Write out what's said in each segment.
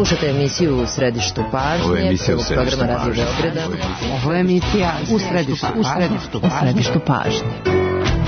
Slušate emisiju U središtu pažnje, prvog programa Radio Beograda. Ovo je emisija U središtu pažnje.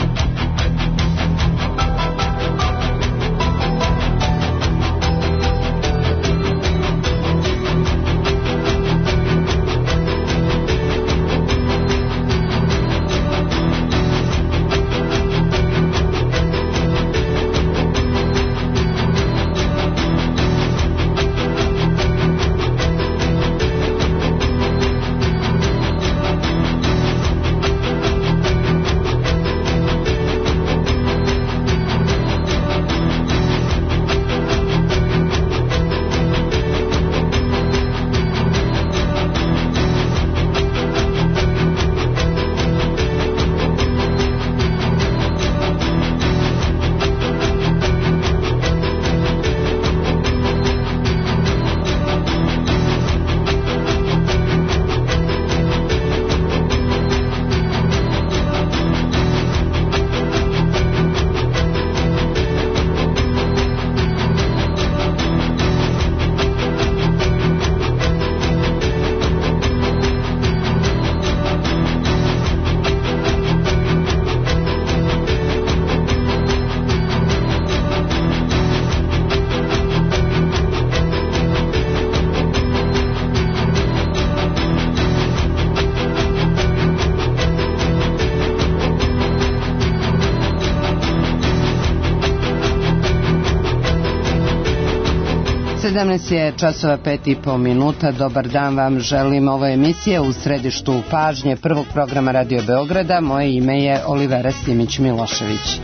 Danas je časova 5:30. Dobar dan vam želim. Ovo je emisija U središtu pažnje prvog programa Radio Beograda. Moje ime je Olivera Simić-Milošević.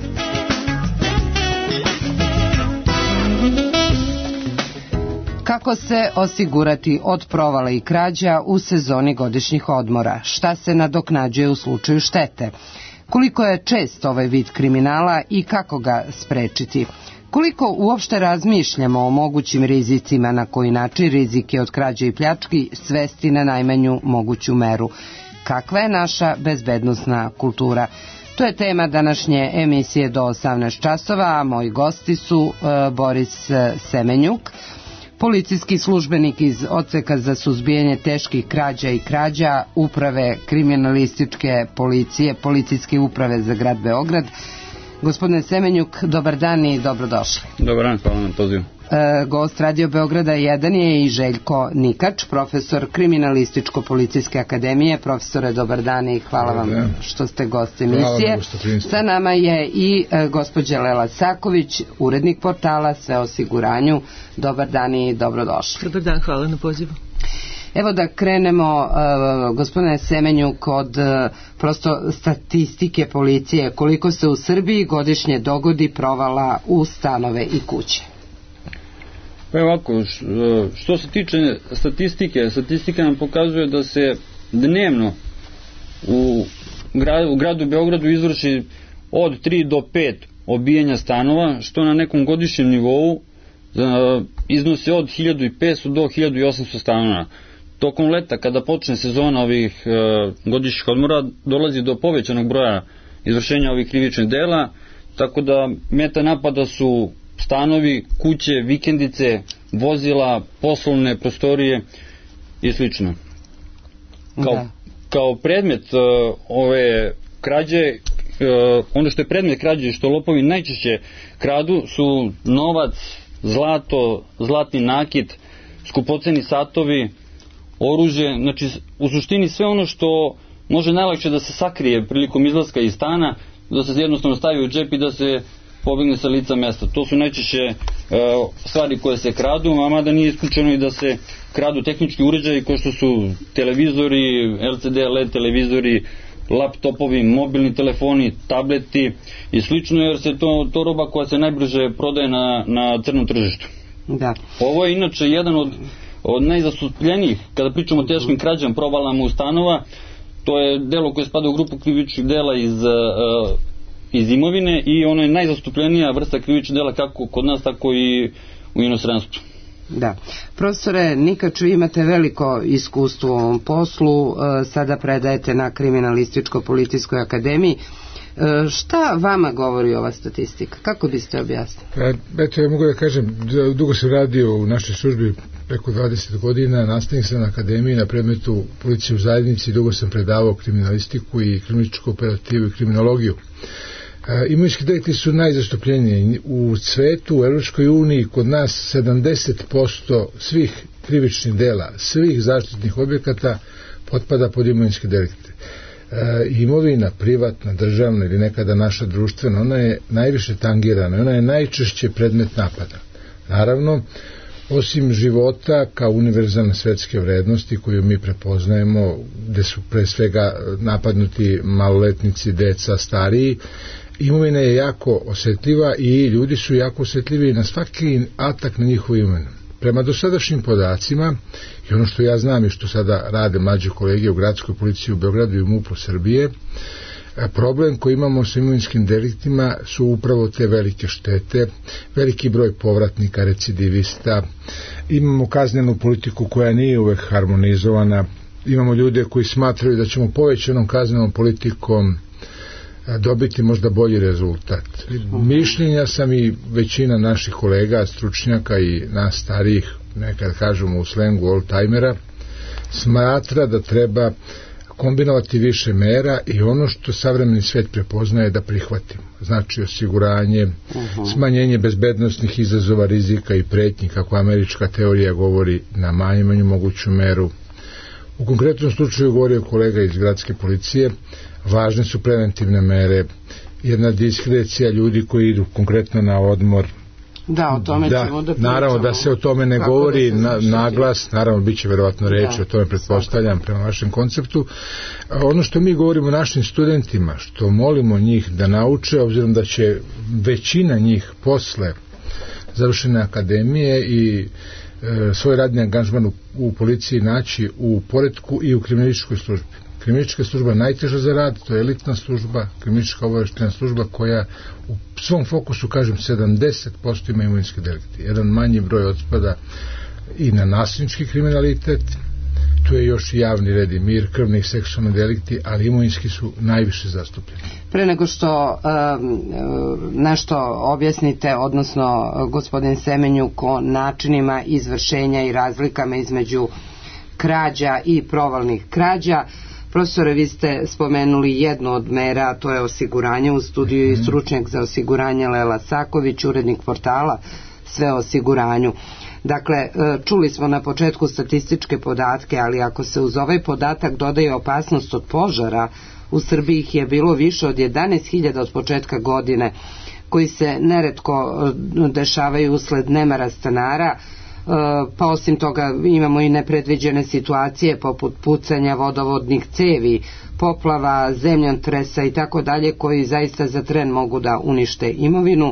Kako se osigurati od provala i krađa u sezoni godišnjih odmora? Šta se nadoknađuje u slučaju štete? Koliko je čest ovaj vid kriminala i kako ga sprečiti? Koliko uopšte razmišljamo o mogućim rizicima, na koji način rizike od krađe i pljački svesti na najmanju moguću meru? Kakva je naša bezbednosna kultura? To je tema današnje emisije do 18 časova, a moji gosti su Boris Semenjuk, policijski službenik iz Odseka za suzbijanje teških krađa i krađa Uprave kriminalističke policije, Policijske uprave za grad Beograd. Gospodine Semenjuk, dobar dan i dobrodošli. Dobar dan, hvala na pozivu. Gost Radio Beograda 1 je i Željko Nikač, profesor Kriminalističko-policijske akademije. Profesore, dobar dan i hvala vam što ste gost emisije. Sa nama je i gospođa Lela Saković, urednik portala Sve o osiguranju. Dobar dan i dobrodošli. Dobar dan, hvala na pozivu. Evo da krenemo, gospodine Semenjuk, od prosto statistike policije. Koliko se u Srbiji godišnje dogodi provala u stanove i kuće? Pa ovako, što se tiče statistike, statistika nam pokazuje da se dnevno u gradu Beogradu izvrši od 3 do 5 obijanja stanova, što na nekom godišnjem nivou iznosi od 1500 do 1800 stanova. Tokom leta, kada počne sezona ovih godišnjih odmora, dolazi do povećanog broja izvršenja ovih krivičnih dela, tako da meta napada su stanovi, kuće, vikendice, vozila, poslovne prostorije i slično. Kao predmet ove krađe, ono što je predmet krađe, što lopovi najčešće kradu, su novac, zlato, zlatni nakit, skupoceni satovi, oružje, znači u suštini sve ono što može najlakše da se sakrije prilikom izlaska iz stana, da se jednostavno stavi u džep i da se pobegne sa lica mesta. To su najčešće stvari koje se kradu, a mada nije isključeno i da se kradu tehnički uređaji kao što su televizori, LCD, LED televizori, laptopovi, mobilni telefoni, tableti i slično, jer se to roba koja se najbrže prodaje na crnom tržištu. Da. Ovo je inače jedan od najzastupljenijih, kada pričamo o teškim krađama, provalama u stanova. To je delo koje spada u grupu krivičnih dela iz imovine i ono je najzastupljenija vrsta krivičnih dela kako kod nas, tako i u inostranstvu. Da. Profesore Nikač, vi imate veliko iskustvo u ovom poslu, sada predajete na Kriminalističko-policijskoj akademiji. Šta vama govori ova statistika? Kako biste objasnili? Eto, ja mogu da kažem, dugo sam radio u našoj službi, preko 20 godina, nastavnik sam na akademiji na predmetu policije u zajednici, dugo sam predavao kriminalistiku i kriminalističku operativu i kriminologiju. Imovinski delikti su najzastupljeniji u svetu, u Evropskoj uniji, kod nas 70% svih krivičnih dela, svih zaštitnih objekata potpada pod imovinske delikte. Imovina, privatna, državna ili nekada naša društvena, ona je najviše tangirana, ona je najčešće predmet napada. Naravno, osim života kao univerzalne svetske vrednosti koju mi prepoznajemo, gde su pre svega napadnuti maloletnici, deca, stariji, imovina je jako osjetljiva i ljudi su jako osjetljivi na svaki atak na njihovu imovinu. Prema dosadašnjim podacima, i ono što ja znam i što sada rade mlađe kolege u gradskoj policiji u Beogradu i u MUP-u Srbije, problem koji imamo sa imovinskim deliktima su upravo te velike štete, veliki broj povratnika, recidivista, imamo kaznenu politiku koja nije uvek harmonizovana, imamo ljude koji smatraju da ćemo povećanom kaznenom politikom dobiti možda bolji rezultat. Mišljenja sam i većina naših kolega, stručnjaka i nas starijih, nekad kažemo u slengu old-timera, smatra da treba kombinovati više mera i ono što savremeni svet prepoznaje da prihvatimo. Znači osiguranje, smanjenje bezbednosnih izazova, rizika i pretnji, kako američka teorija govori, na najmanju moguću meru. U konkretnom slučaju govorio kolega iz gradske policije, važne su preventivne mere, jedna diskrecija ljudi koji idu konkretno na odmor. Da, o tome ćemo da pričamo. Naravno da se o tome ne govori naglas, naravno bit će verovatno reći o tome, pretpostavljam, prema vašem konceptu. Ono što mi govorimo našim studentima, što molimo njih da nauče, obzirom da će većina njih posle završene akademije i svoj radni angažman u policiji naći u poretku i u kriminalističkoj službi. Kriminalistička služba je najteža za rad, to je elitna služba, kriminalistička obaveštajna služba koja u svom fokusu, kažem, 70% ima imovinske delikte. Jedan manji broj otpada i na nasilnički kriminalitet, tu je još i javni red i mir, krvni i seksualni delikti, ali imovinski su najviše zastupljeni. Pre nego što nešto objasnite, odnosno gospodin Semenjuk, o načinima izvršenja i razlikama između krađa i provalnih krađa, profesore, vi ste spomenuli jednu od mera, to je osiguranje. U studiju i stručnjak za osiguranje Lela Saković, urednik portala Sve o osiguranju. Dakle, čuli smo na početku statističke podatke, ali ako se uz ovaj podatak dodaje opasnost od požara, u Srbiji ih je bilo više od 11.000 od početka godine, koji se neretko dešavaju usled nemara stanara, pa osim toga imamo i nepredviđene situacije poput pucanja vodovodnih cevi, poplava, zemljotresa i tako dalje, koji zaista za tren mogu da unište imovinu.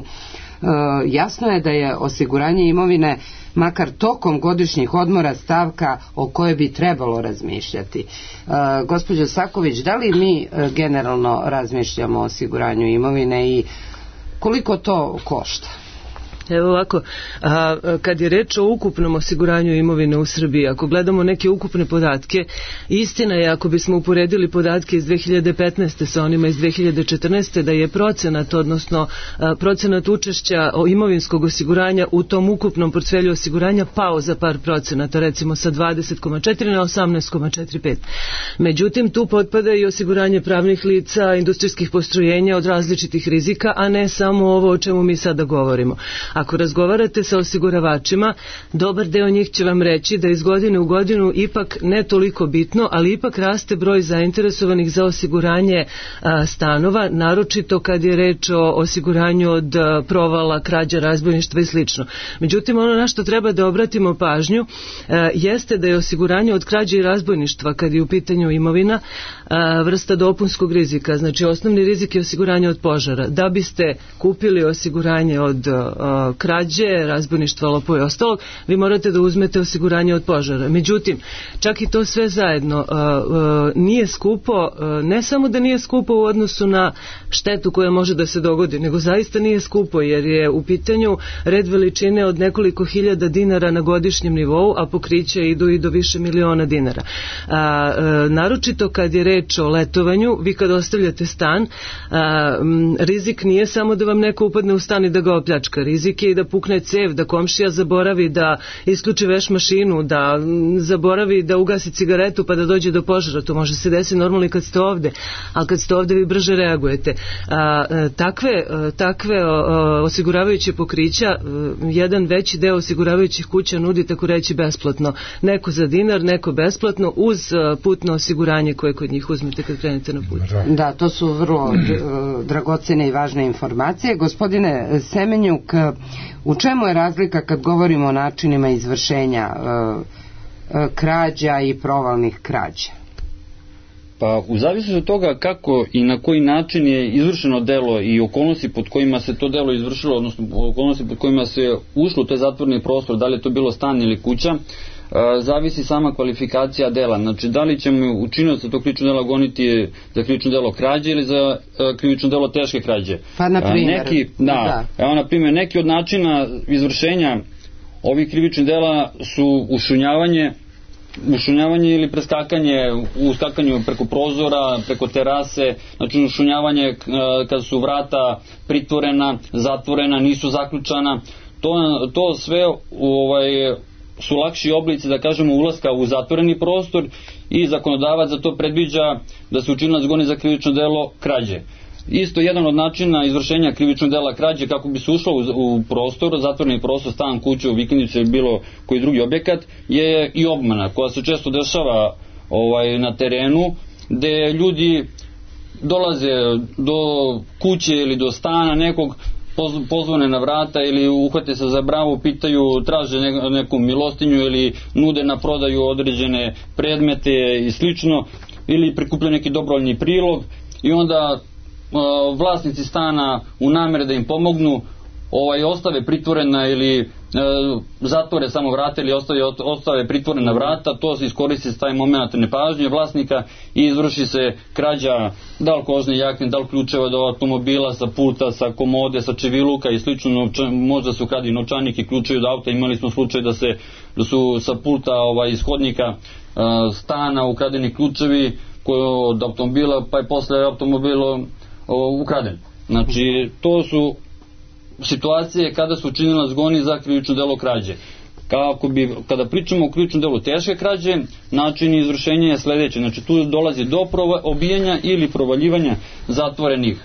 Jasno je da je osiguranje imovine makar tokom godišnjih odmora stavka o kojoj bi trebalo razmišljati. Gospođo Saković, da li mi generalno razmišljamo o osiguranju imovine i koliko to košta? Evo ovako, kad je reč o ukupnom osiguranju imovine u Srbiji, ako gledamo neke ukupne podatke, istina je, ako bismo uporedili podatke iz 2015. sa onima iz 2014. da je procenat, odnosno procenat učešća imovinskog osiguranja u tom ukupnom portfelju osiguranja pao za par procenata, recimo sa 20,4 na 18,45. Međutim, tu potpada i osiguranje pravnih lica, industrijskih postrojenja od različitih rizika, a ne samo ovo o čemu mi sada govorimo. Ako razgovarate sa osiguravačima, dobar deo njih će vam reći da iz godine u godinu ipak ne toliko bitno, ali ipak raste broj zainteresovanih za osiguranje stanova, naročito kad je reč o osiguranju od provala, krađa, razbojništva i sl. Međutim, ono na što treba da obratimo pažnju jeste da je osiguranje od krađe i razbojništva, kad je u pitanju imovina, vrsta dopunskog rizika. Znači, osnovni rizik je osiguranje od požara. Da biste kupili osiguranje od krađe, razbojništva, lopova i ostalog, vi morate da uzmete osiguranje od požara. Međutim, čak i to sve zajedno nije skupo, ne samo da nije skupo u odnosu na štetu koja može da se dogodi, nego zaista nije skupo, jer je u pitanju red veličine od nekoliko hiljada dinara na godišnjem nivou, a pokrića idu i do više miliona dinara. Naročito kad je reč o letovanju, vi kad ostavljate stan, rizik nije samo da vam neko upadne u stan i da ga opljačka. Rizik je i da pukne cev, da komšija zaboravi da isključi veš mašinu, da zaboravi da ugasi cigaretu pa da dođe do požara. To može se desiti normalno i kad ste ovde, ali kad ste ovde vi brže reagujete. Takve osiguravajuće pokrića, jedan veći deo osiguravajućih kuća nudi tako reći besplatno. Neko za dinar, neko besplatno uz putno osiguranje koje kod njih uzmete kad krenete na put. Da, to su vrlo dragocene i važne informacije. Gospodine Semenjuk, u čemu je razlika kad govorimo o načinima izvršenja krađa i provalnih krađa? Pa u zavisnosti od toga kako i na koji način je izvršeno delo i okolnosti pod kojima se to delo izvršilo, odnosno okolnosti pod kojima se ušlo u taj zatvoreni prostor, da li je to bilo stan ili kuća, zavisi sama kvalifikacija dela. Znači, da li ćemo učiniti za to krivično delo goniti za krivično delo krađe ili za krivično delo teške krađe. Pa, na primjer. Evo, na primjer, neki od načina izvršenja ovih krivičnih dela su ušunjavanje ili preskakanje, uskakanju preko prozora, preko terase, znači ušunjavanje kada su vrata pritvorena, zatvorena, nisu zaključana. To sve su lakši oblici, da kažemo, ulaska u zatvoreni prostor i zakonodavac za to predviđa da se učinilac goni za krivično delo krađe. Isto jedan od načina izvršenja krivičnog dela krađe kako bi se ušlo u prostor, zatvoreni prostor, stan, kuću, vikendicu ili bilo koji drugi objekat, je i obmana koja se često dešava na terenu, gde ljudi dolaze do kuće ili do stana nekog, pozvone na vrata ili uhvate se za bravu, pitaju, traže neku milostinju ili nude na prodaju određene predmete i slično, ili prikuplja neki dobrovoljni prilog i onda vlasnici stana u namere da im pomognu ostave pritvorena ili zatvore samo vrata ili ostave pritvorena vrata, to se iskoristi s taj moment nepažnje vlasnika i izvrši se krađa da li kožne jakne, da li ključeva do automobila, sa pulta, sa komode, sa čeviluka i slično, možda su kradi novčanik i ključevi od auta. Imali smo slučaj da su sa pulta iz hodnika stana ukradeni ključevi od automobila, pa je posle automobila ukraden. Znači, to su situacije kada su učinilac goni za krivično delo krađe. Kada pričamo o krivičnom delu teške krađe, način izvršenja je sledeći. Znači, tu dolazi do obijanja ili provaljivanja zatvorenih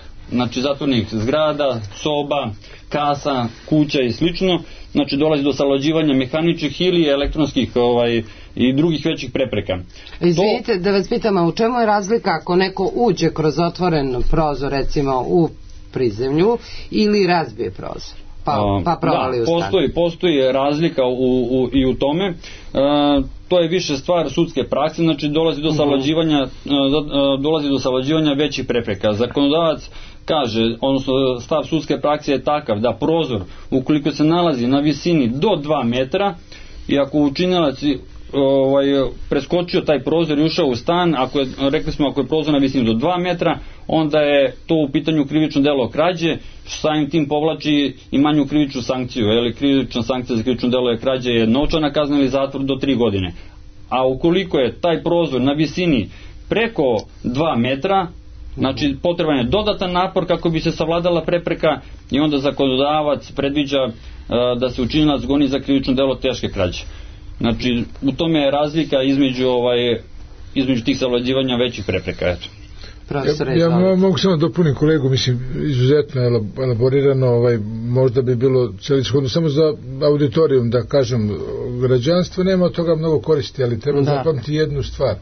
zgrada, soba, kasa, kuća i slično. Znači, dolazi do savlađivanja mehaničkih ili elektronskih i drugih većih prepreka. Izvinite, da vas pitam, a u čemu je razlika ako neko uđe kroz otvoren prozor, recimo u prizemlju, ili razbije prozor pa provali u stan? Postoji razlika i u tome. To je više stvar sudske prakse, znači dolazi do savlađivanja većih prepreka. Zakonodavac kaže, odnosno stav sudske prakse je takav da prozor, ukoliko se nalazi na visini do 2 metra i ako učinilac preskočio taj prozor i ušao u stan, rekli smo ako je prozor na visini do 2 metra, onda je to u pitanju krivično delo krađe, samim tim povlači i manju krivičnu sankciju. Krivična sankcija za krivično delo krađe je novčana kazna ili zatvor do 3 godine. A ukoliko je taj prozor na visini preko 2 metra, znači potreban je dodatan napor kako bi se savladala prepreka i onda zakonodavac predviđa da se učinilac goni za krivično delo teške krađe. Znači, u tome je razlika između tih savlađivanja većih prepreka. Eto. Ja mogu samo dopunim kolegu, mislim, izuzetno elaborirano, možda bi bilo celishodno samo za auditorijum da kažem, građanstvo nema od toga mnogo koristi, ali treba zapamtiti jednu stvar.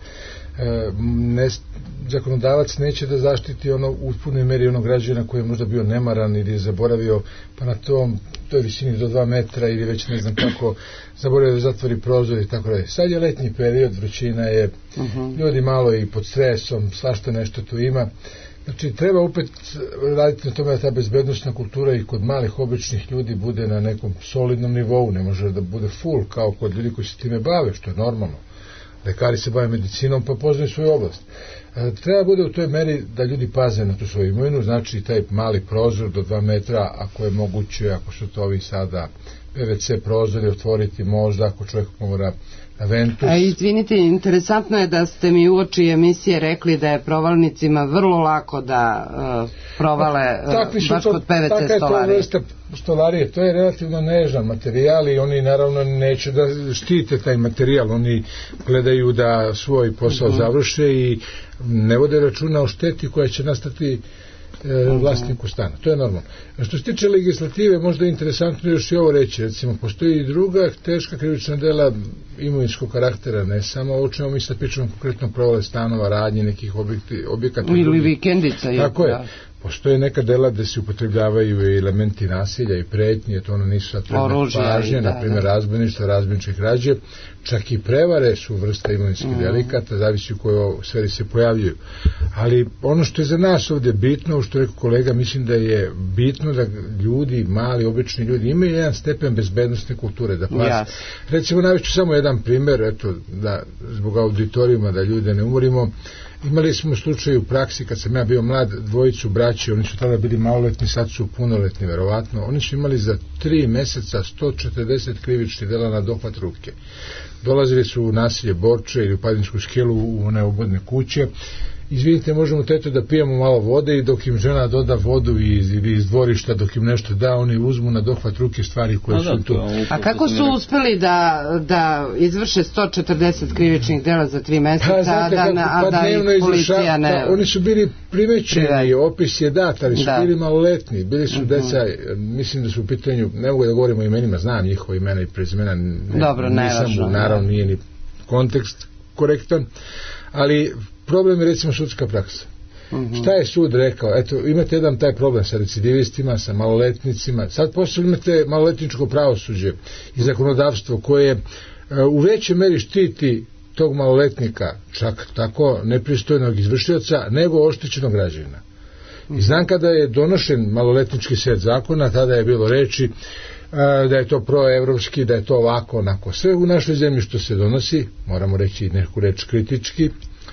Zakonodavac neće da zaštiti u punoj meri onog građana koji je možda bio nemaran ili je zaboravio pa na toj visini do 2 metra ili već ne znam kako zaboravio da zatvori prozor i tako dalje. Sad je letnji period, vrućina je, ljudi malo i pod stresom, svašta nešto tu ima. Znači, treba opet raditi na tome da ta bezbednostna kultura i kod malih običnih ljudi bude na nekom solidnom nivou, ne može da bude full kao kod ljudi koji se time bave, što je normalno. Lekari se bave medicinom pa poznaju svoju oblast. Treba bude u toj meri da ljudi paze na tu svoju imovinu, znači taj mali prozor do 2 metra, ako je moguće, ako su to ovi sada PVC prozori, otvoriti možda, ako čovjek mora na ventus. A izvinite, interesantno je da ste mi uoči emisije rekli da je provalnicima vrlo lako da provale baš kod PVC stolarije. Stolarije, to je relativno nežan materijal i oni naravno neće da štite taj materijal, oni gledaju da svoj posao završe i ne vode računa o šteti koja će nastati vlasniku stana. To je normalno. Što se tiče legislative, možda je interesantno još i ovo reći. Recimo, postoji i druga teška krivična dela imovinskog karaktera, ne samo ovo čemu mi sad pričamo konkretno provale stanova, radnje nekih objekata. Ili vikendica. Tako je. Postoje neka dela gde se upotrebljavaju i elementi nasilja i pretnje, to ono nisu sad predmet pažnje, na primjer razbojništvo, razbojničke krađe, čak i prevare su vrsta imovinskih delikata, zavisi u kojoj sferi se pojavljaju. Ali ono što je za nas ovdje bitno, što je rekao kolega, mislim da je bitno da ljudi, mali, obični ljudi, imaju jedan stepen bezbednostne kulture, da paze. Recimo, navišću samo jedan primjer, eto, da zbog auditorijuma, da ljude ne umorimo. Imali smo slučaj u praksi kad sam ja bio mlad, dvojicu braći, oni su tada bili maloletni, sad su punoletni verovatno, oni su imali za 3 meseca 140 krivičnih dela na dohvat ruke. Dolazili su u naselje Borče ili u Padinsku skelu u one obodne kuće. Izvinite, možemo teto da pijemo malo vode i dok im žena doda vodu iz dvorišta, dok im nešto da, oni uzmu na dohvat ruke stvari koje su tu. A kako su uspeli da izvrše 140 krivičnih dela za 3 meseca, a da ih policija ne... Oni su bili primećeni, opis je dat, ali su bili maloletni, bili su deca, mislim da su u pitanju, ne mogu da govorimo o imenima, znam njihova imena i prezimena, nisam, naravno nije ni kontekst korektan, ali problem je recimo sudska praksa. Šta je sud rekao? Eto, imate jedan taj problem sa recidivistima, sa maloletnicima. Sad posebno imate maloletničko pravosuđe i zakonodavstvo koje u većoj meri štiti tog maloletnika, čak tako nepristojnog izvršioca, nego oštećenog građanina. I znam kada je donošen maloletnički set zakona, tada je bilo reči da je to proevropski, da je to ovako, onako. Sve u našoj zemlji što se donosi, moramo reći neku reč kritički,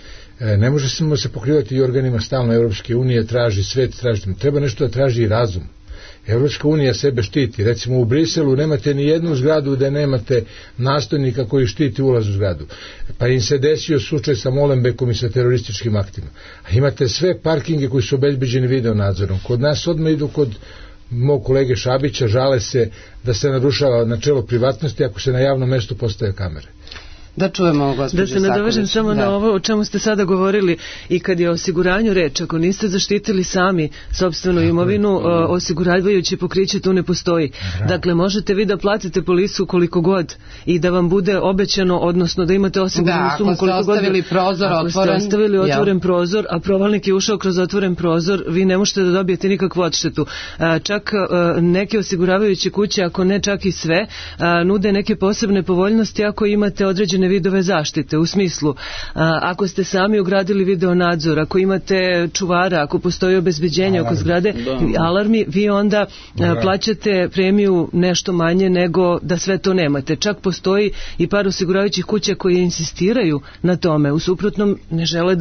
ne može se pokrivati i organima stalno Evropske unije, traži svet, treba nešto da traži i razum. Evropska unija sebe štiti. Recimo u Briselu nemate ni jednu zgradu da nemate nastojnika koji štiti ulaz u zgradu. Pa im se desio slučaj sa Molenbeekom i sa terorističkim aktima. A imate sve parkinge koji su obezbeđeni video nadzorom. Kod nas odmah idu kod mog kolege Šabića, žale se da se narušava načelo privatnosti ako se na javnom mestu postave kamere. Da čujemo, gospođo Da se nadovežem samo na ovo o čemu ste sada govorili i kad je o osiguranju reč, ako niste zaštitili sami sopstvenu imovinu, osiguravajući pokriće tu ne postoji. Dakle, možete vi da platite polisu koliko god i da vam bude obećano, odnosno da imate osiguranu sumu koliko god. Ako ste ostavili otvoren prozor, a provalnik je ušao kroz otvoren prozor, vi ne možete da dobijete nikakvu odštetu. Čak neke osiguravajuće kuće, ako ne čak i sve, nude neke posebne povoljnosti ako imate određene vidove zaštite, u smislu ako ste sami ugradili video nadzor, ako imate čuvara, ako postoji obezbeđenje oko zgrade, alarmi, vi onda plaćate premiju nešto manje nego da sve to nemate. Čak postoji i par osiguravajućih kuća koji insistiraju na tome, u suprotnom ne žele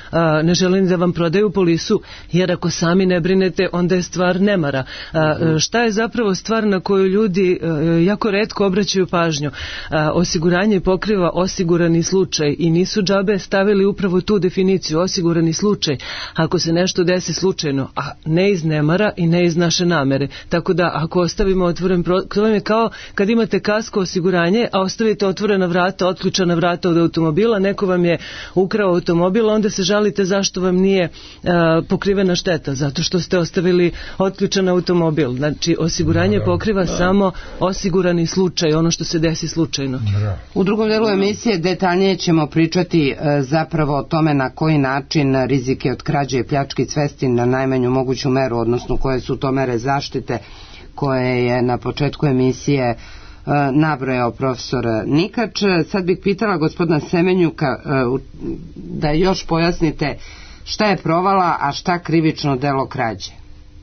da vam prodaju polisu, jer ako sami ne brinete, onda je stvar nemara. Šta je zapravo stvar na koju ljudi jako retko obraćaju pažnju? Osiguranje pokriva osigurani slučaj i nisu džabe stavili upravo tu definiciju, osigurani slučaj, ako se nešto desi slučajno, a ne iz nemara i ne iz naše namere. Tako da ako ostavimo otvoren prozor, to je kao kad imate kasko osiguranje, a ostavite otvorena vrata, otključana vrata od automobila, neko vam je ukrao automobil, onda se žalite zašto vam nije pokrivena šteta, zato što ste ostavili otključan automobil. Znači, osiguranje pokriva samo osigurani slučaj, ono što se desi slučajno. U drugom delu emisije detaljnije ćemo pričati zapravo o tome na koji način rizike od krađe i pljačke svesti na najmanju moguću meru, odnosno koje su to mere zaštite koje je na početku emisije nabrojao profesor Nikač. Sad bih pitala gospodina Semenjuka da još pojasnite Šta je provala, a šta krivično delo krađe?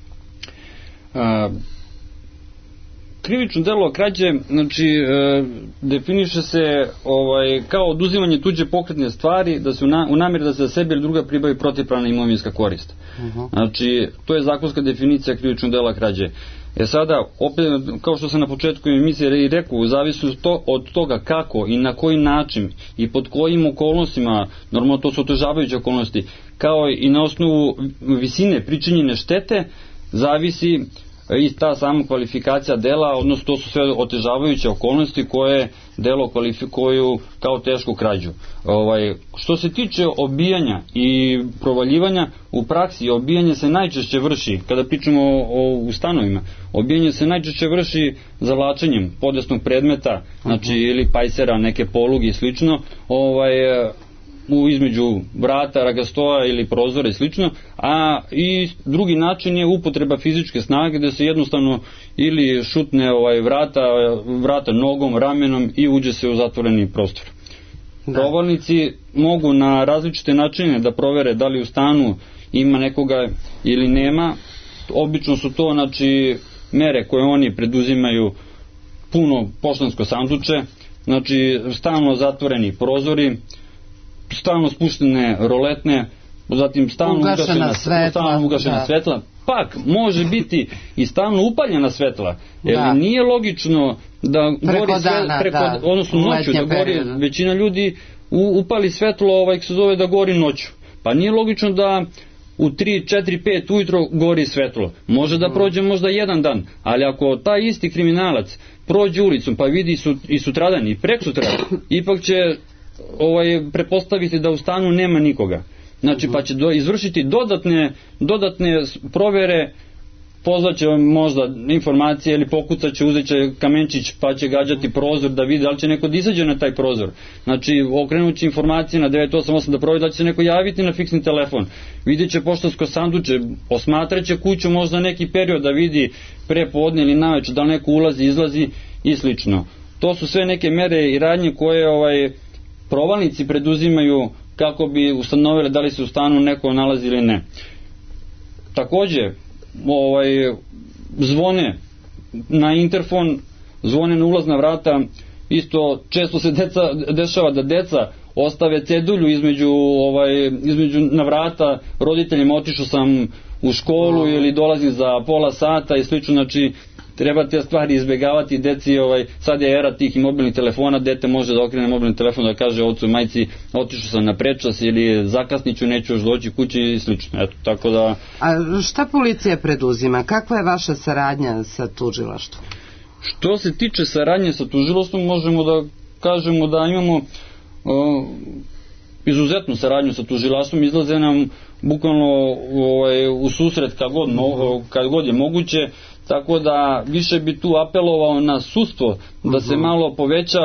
Krivično delo krađe, znači, definiše se kao oduzimanje tuđe pokretne stvari, da se u nameri da se za sebe ili druga pribavi protivpravna imovinska korist. Znači, to je zakonska definicija krivičnog dela krađe. Sada, opet, kao što sam na početku emisije i rekao, zavisi od toga kako i na koji način i pod kojim okolnostima, normalno to su otežavajuće okolnosti, kao i na osnovu visine pričinjene štete, zavisi i ta sama kvalifikacija dela, odnosno to su sve otežavajuće okolnosti koje delo kvalifikuju kao tešku krađu. Što se tiče obijanja i provaljivanja, u praksi obijanje se najčešće vrši, kada pričamo u stanovima, obijanje se najčešće vrši zavlačenjem podesnog predmeta, znači ili pajsera, neke poluge i slično, između vrata, ragastoja ili prozora i slično, a i drugi način je upotreba fizičke snage gde se jednostavno ili šutne vrata nogom, ramenom i uđe se u zatvoreni prostor. Provalnici mogu na različite načine da provere da li u stanu ima nekoga ili nema. Obično su to mere koje oni preduzimaju puno poštansko sanduče, znači stalno zatvoreni prozori, stalno spuštene roletne, zatim stalno ugašena svetla, pak može biti i stalno upaljena svetla, jer nije logično da gori odnosno noću, da gori, većina ljudi upali svetlo, se zove da gori noću, pa nije logično da u 3, 4, 5 ujutro gori svetlo. Može da prođe možda jedan dan, ali ako taj isti kriminalac prođe ulicom pa vidi i sutradan i preksutradan, ipak će prepostaviti da u stanu nema nikoga. Znači, pa će izvršiti dodatne provere, pozvaće možda informacije ili pokucat će, uzet će kamenčić pa će gađati prozor da vidi da li će neko da izađe na taj prozor. Znači, okrenući informacije na 988 da proveri da će se neko javiti na fiksni telefon. Vidjet će poštansko sanduče, osmatraće kuću možda neki period da vidi pre podne ili naveče da li neko ulazi, izlazi i slično. To su sve neke mere i radnje koje provalnici preduzimaju kako bi ustanovili da li se u stanu neko nalazi ili ne. Takođe, zvone na interfon, zvone na ulazna vrata, isto često se dešava da deca ostave cedulju između na vrata roditeljima, otišao sam u školu ili dolazim za pola sata i slično, znači treba te stvari izbegavati deci, sad je era tih i mobilnih telefona, dete može da okrene mobilni telefon da kaže ocu, majci, otišao sam na prečas ili zakasniću, neću još doći kući i slično. Eto, tako da... A šta policija preduzima? Kakva je vaša saradnja sa tužilaštvom? Što se tiče saradnje sa tužilaštvom, možemo da kažemo da imamo izuzetnu saradnju sa tužilaštvom, izlaze nam bukvalno u susret kad god je moguće, tako da više bi tu apelovao na sudstvo da se malo poveća,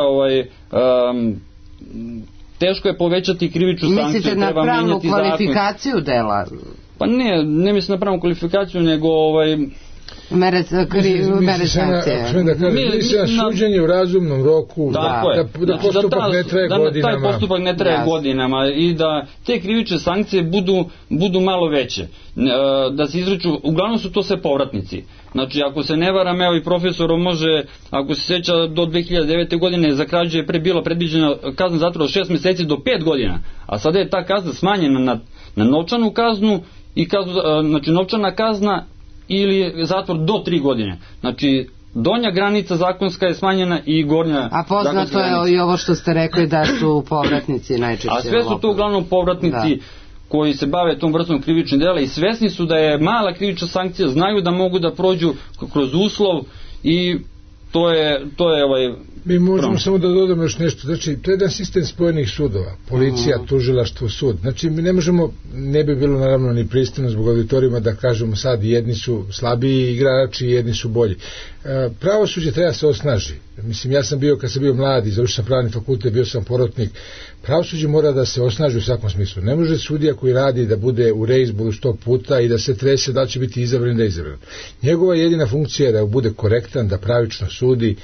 teško je povećati krivičnu sankciju. Mislite na pravnu kvalifikaciju dela? Pa ne mislim na pravnu kvalifikaciju, nego mere sankcije. Misli na suđenje u razumnom roku, da postupak ne traje godinama. Taj postupak ne traje godinama i da te krivične sankcije budu malo veće. Da se izreču, uglavnom su to sve povratnici. Znači, ako se ne varam, evo i profesor može, ako se seća, do 2009. godine za krađu je bila predviđena kazna zatvora od 6 meseci do 5 godina, a sada je ta kazna smanjena na novčanu kaznu i znači novčana kazna ili zatvor do 3 godine. Znači, donja granica zakonska je smanjena i gornja zakonska granica. A poznato je i ovo što ste rekli da su povratnici najčešće. A sve su to uglavnom povratnici koji se bave tom vrstom krivičnih dela i svesni su da je mala krivična sankcija, znaju da mogu da prođu kroz uslov i to je Mi možemo samo da dodamo još nešto, znači to je jedan sistem spojenih sudova, policija, tužilaštvo, sud, znači mi ne možemo, ne bi bilo naravno ni pristojno zbog auditorijuma da kažemo sad jedni su slabiji igrači, jedni su bolji. Pravosuđe treba se osnaži, mislim ja sam bio, kad sam bio mlad i završio sam pravni fakultet, bio sam porotnik, pravosuđe mora da se osnaži u svakom smislu, ne može sudija koji radi da bude u reizboru 100 puta i da se trese da će biti izabran da je izabran. Njegova jedina funkcija je da bude korektan, da pravično sudi,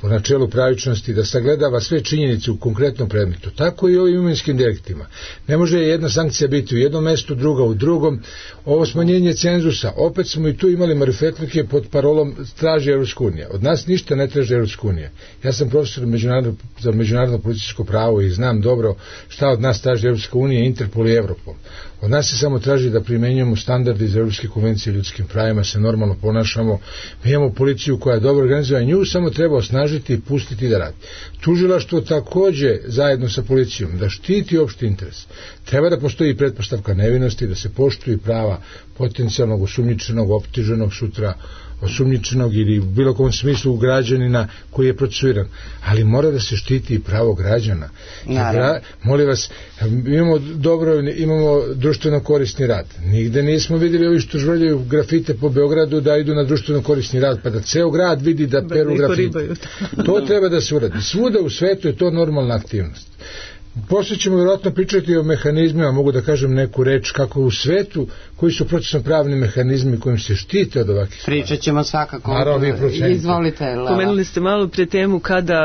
po načelu pravičnosti, da sagledava sve činjenice u konkretnom predmetu. Tako i ovim imovinskim deliktima. Ne može jedna sankcija biti u jednom mestu, druga u drugom. Ovo smanjenje cenzusa, opet smo i tu imali marifetlike pod parolom traži Evropska unija. Od nas ništa ne traži Evropska unija. Ja sam profesor za međunarodno policijsko pravo i znam dobro šta od nas traži Evropska unija, Interpol i Europol. Od nas se samo traži da primenjujemo standarde iz Evropske konvencije o ljudskim pravima, se normalno ponašamo. Mi imamo policiju koja je dobro organizovana, nju samo treba osnažiti i pustiti da radi. Tužilaštvo takođe zajedno sa policijom da štiti opšti interes. Treba da postoji pretpostavka nevinosti, da se poštuju prava potencijalnog osumnjičenog, optuženog, sutra osumnjičenog ili u bilo kom smislu građanina koji je procesuiran. Ali mora da se štiti i pravo građana. Molim vas, imamo društveno korisni rad. Nigde nismo vidjeli ovi što žvrljaju grafite po Beogradu da idu na društveno korisni rad, pa da ceo grad vidi da peru grafite. To treba da se uradi. Svuda u svetu je to normalna aktivnost. Poslije ćemo vjerojatno pričati o mehanizmima, mogu da kažem neku reč kako u svetu, koji su procesno pravni mehanizmi kojim se štite od ovakvih stvari. Pričat ćemo svakako. Izvolite. Pomenuli ste malo pre temu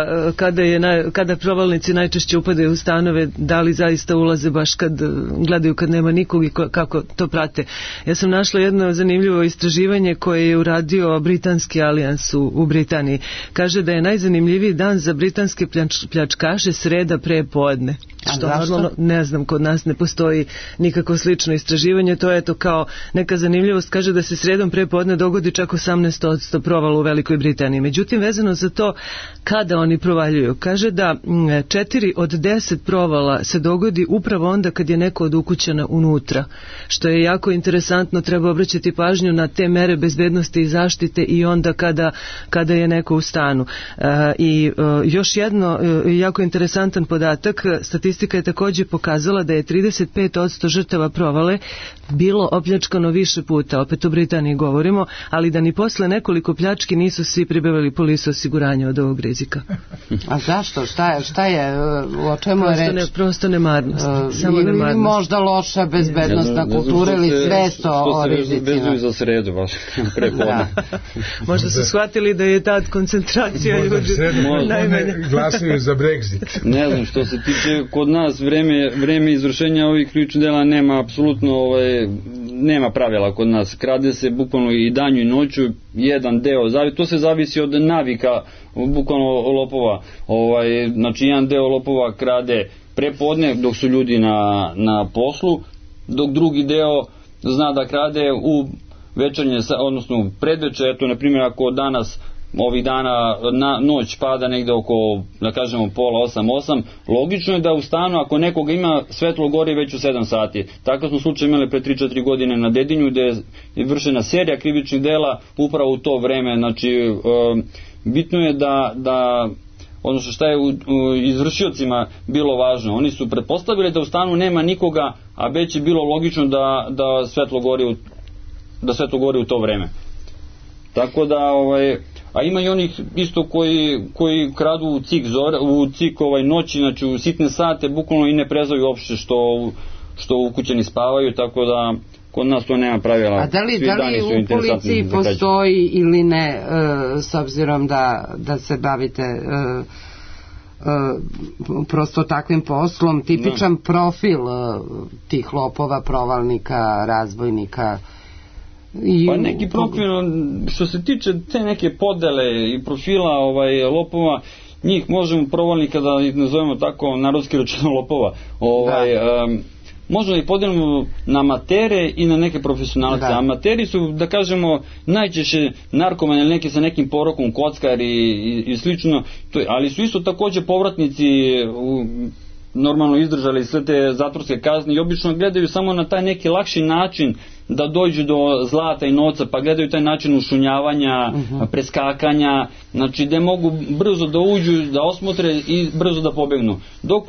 kada provalnici najčešće upadaju u stanove, da li zaista ulaze baš kad gledaju kad nema nikog i kako to prate. Ja sam našla jedno zanimljivo istraživanje koje je uradio Britanski alijans u Britaniji. Kaže da je najzanimljiviji dan za britanske pljačkaše sreda pre podne. Što normalno, ne znam, kod nas ne postoji nikako slično istraživanje, to je to kao neka zanimljivost, kaže da se sredom pre podne dogodi čak 18% provala u Velikoj Britaniji. Međutim, vezano za to kada oni provaljuju, kaže da 4 od 10 provala se dogodi upravo onda kad je neko od ukućana unutra, što je jako interesantno, treba obraćati pažnju na te mere bezbednosti i zaštite i onda kada je neko u stanu. I još jedno jako interesantan podatak, statistika je također pokazala da je 35% žrtava provale bilo opljačkano više puta, opet o Britaniji govorimo, ali da ni posle nekoliko pljački nisu svi pribavili polisu osiguranja od ovog rizika. A zašto? Šta je? O čemu je reč? Prosto nemarnost. Samo ili nemarnost. Možda loša bezbednostna kultura ili svest o rizicima. Što se vezuju za sredu baš prepodne. Možda su shvatili da je tad koncentracija ljudi najmanja. Glasaju za Brexit. Ne znam, što se tiče kod nas vreme izvršenja ovih krivičnih dela nema apsolutno nema pravila kod nas. Krade se bukvalno i danju i noću, jedan deo, to se zavisi od navika bukvalno lopova. Znači jedan deo lopova krade prepodne dok su ljudi na poslu, dok drugi deo zna da krade u večernje, odnosno predveče. Eto, na primjer, ako danas ovih dana noć pada negde oko, da kažemo, pola 8, logično je da u stanu, ako nekoga ima, svetlo gori već u 7 sati. Tako smo slučaj imali pre 3-4 godine na Dedinju, gde je vršena serija krivičnih dela upravo u to vreme. Znači, bitno je da odnosno šta je izvršiocima bilo važno. Oni su pretpostavili da u stanu nema nikoga, a već je bilo logično da svetlo gori u to vreme. Tako da, a ima i onih isto koji kradu u cik noći, znači u sitne sate, bukvalno i ne prezaju uopšte što ukućeni spavaju, tako da kod nas to nema pravila. A da li u policiji postoji ili ne, s obzirom da se bavite prosto takvim poslom, tipičan profil tih lopova, provalnika, razbojnika? Pa neki profil, što se tiče te neke podele i profila lopova, njih možemo provalnika da ih nazovemo tako narodski rečeno lopova, možemo ih podelimo na amatere i na neke profesionalce. Amateri su, da kažemo, najčešće narkomani ili neki sa nekim porokom, kockari i slično, ali su isto također povratnici, normalno izdržali sve te zatvorske kazne i obično gledaju samo na taj neki lakši način da dođu do zlata i novca, pa gledaju taj način ušunjavanja, preskakanja, znači gde mogu brzo da uđu, da osmotre i brzo da pobegnu. Dok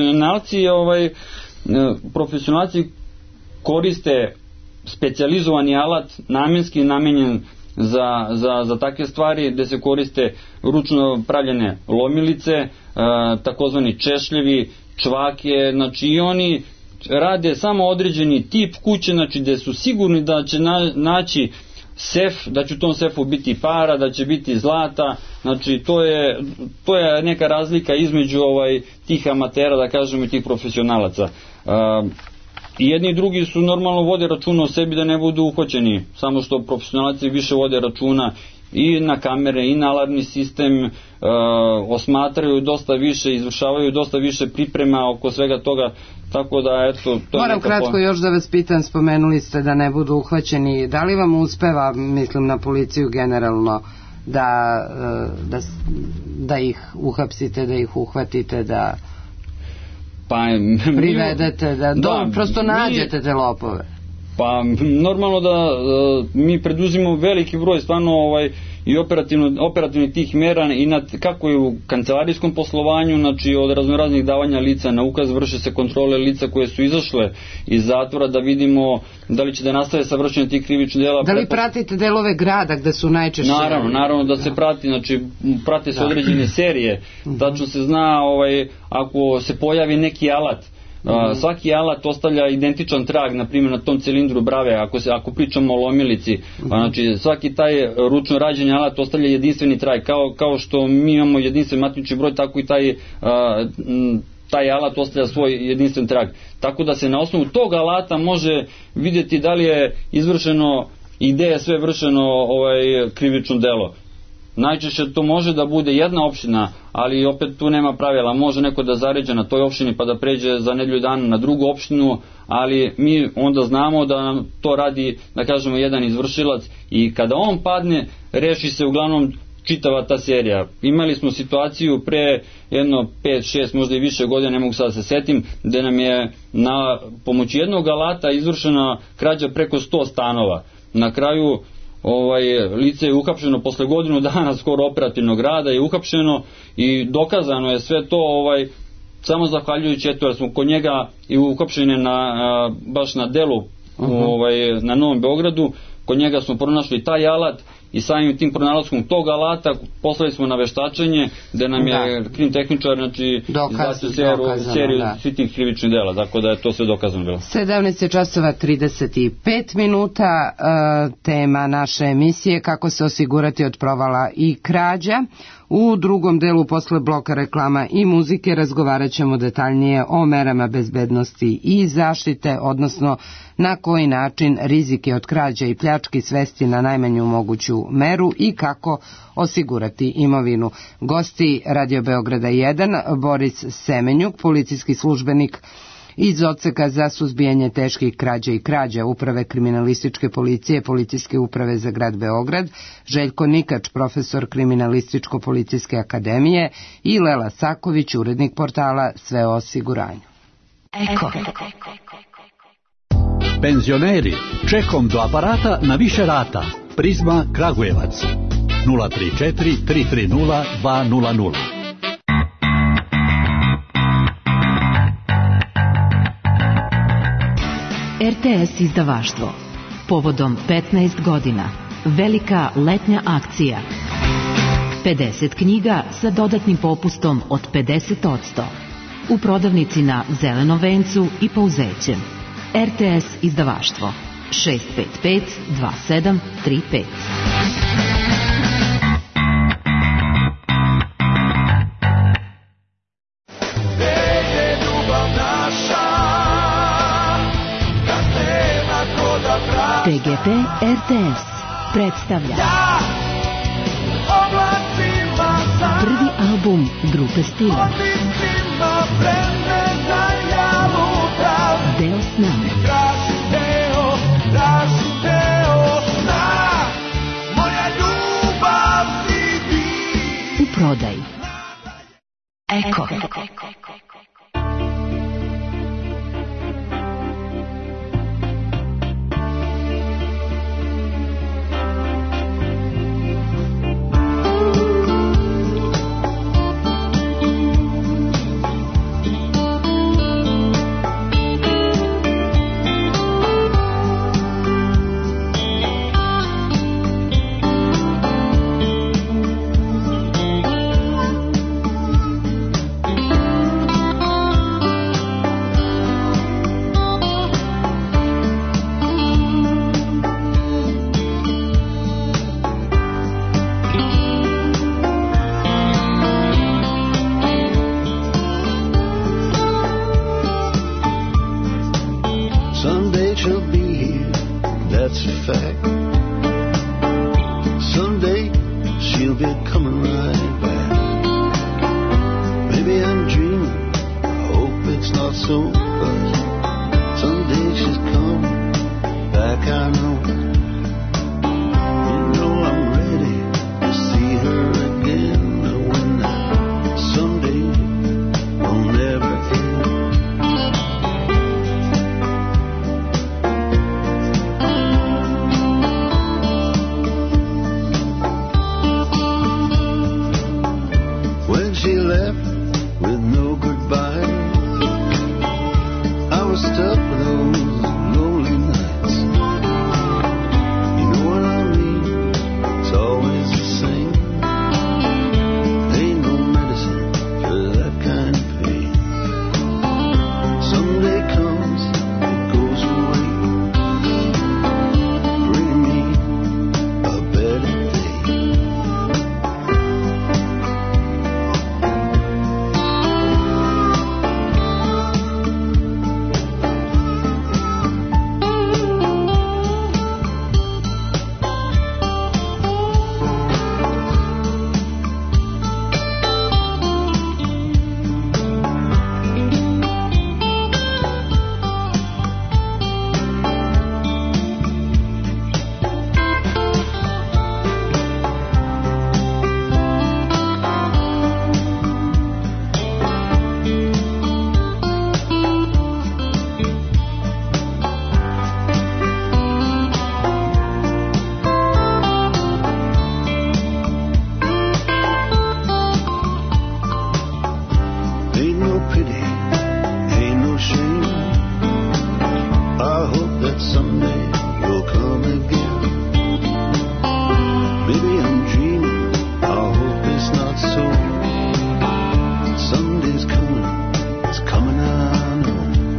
profesionalci koriste specijalizovani alat, namenski namenjen za takve stvari, gde se koriste ručno pravljene lomilice, takozvani češljevi, čvake, znači i oni rade samo određeni tip kuće, znači gde su sigurni da će naći sef, da će u tom sefu biti para, da će biti zlata, znači to je neka razlika između tih amatera, da kažemo, i tih profesionalaca. I jedni i drugi su normalno vode računa o sebi da ne budu uhvaćeni, samo što profesionalci više vode računa i na kamere i na alarmni sistem, osmatraju dosta više, izvršavaju dosta više priprema oko svega toga, tako da eto... Moram kratko još da vas pitam, spomenuli ste da ne budu uhvaćeni, da li vam uspeva, mislim na policiju generalno, da ih uhapsite, da ih uhvatite, da privedete, da prosto nađete te lopove? Pa normalno da mi preduzimo veliki broj stvarno i operativnih tih mera i kako je u kancelarijskom poslovanju, znači od raznoraznih davanja lica na ukaz, vrše se kontrole lica koje su izašle iz zatvora, da vidimo da li će da nastave sa vršenjem tih krivičnih dela. Da li pratite delove grada gde su najčešće? Naravno da se prati, znači prate se određene serije, tačno se zna ako se pojavi neki alat. Svaki alat ostavlja identičan trag, na primjer na tom cilindru brave, ako pričamo o lomilici, znači svaki taj ručno rađeni alat ostavlja jedinstveni trag, kao što mi imamo jedinstven matični broj, tako i taj alat ostavlja svoj jedinstven trag. Tako da se na osnovu tog alata može vidjeti da li je izvršeno i gde je sve vršeno krivično delo. Najčešće to može da bude jedna opština, ali opet tu nema pravila. Može neko da zaređa na toj opštini pa da pređe za nedelju dana na drugu opštinu, ali mi onda znamo da nam to radi, da kažemo, jedan izvršilac i kada on padne, reši se uglavnom čitava ta serija. Imali smo situaciju pre jedno 5-6, možda i više godina, ne mogu sad da se setim, gde nam je na pomoću jednog alata izvršena krađa preko 100 stanova. Na kraju lice je uhapšeno posle godinu dana skoro operativnog rada, je uhapšeno i dokazano je sve to samo zahvaljujući jer smo kod njega i uhapšene baš na delu na Novom Beogradu, kod njega smo pronašli taj alat i samim tim pronalaskom tog alata poslali smo na veštačenje gde nam je krim tehničar izbacio seriju svih tih krivičnih dela, tako da je to sve dokazano bilo. 17:35, tema naše emisije kako se osigurati od provala i krađa. U drugom delu posle bloka reklama i muzike razgovarat ćemo detaljnije o merama bezbednosti i zaštite, odnosno na koji način rizike od krađa i pljački svesti na najmanju moguću meru i kako osigurati imovinu. Gosti Radio Beograda 1, Boris Semenjuk, policijski službenik iz Odseka za suzbijanje teških krađa i krađa Uprave kriminalističke policije Policijske uprave za grad Beograd, Željko Nikač, profesor Kriminalističko-policijske akademije i Lela Saković, urednik portala Sve o osiguranju. Penzioneri, čekom do aparata na više rata. Prizma Kragujevac 034 330 200. RTS izdavaštvo. Povodom 15 godina. Velika letnja akcija. 50 knjiga sa dodatnim popustom od 50%. U prodavnici na Zelenom vencu i Pouzećem. RTS izdavaštvo. 655 2735. TGP RTS predstavlja prvi album grupe Stila. Deo sna. U prodaji. Eko. she'll be coming right back. Maybe I'm dreaming, I hope it's not so, but someday she's coming back, I know. You know I'm ready to see her again, when that someday will never end. When she left with no goodbye, I was stuck with those lonely nights. You know what I mean? It's always the same. Ain't no medicine for that kind of pain. Someday comes, it goes away, bringing me a better day. Ain't no pity, ain't no shame. I hope that someday you'll come again. Maybe I'm dreaming, I hope it's not so. Someday's coming, it's coming, I know.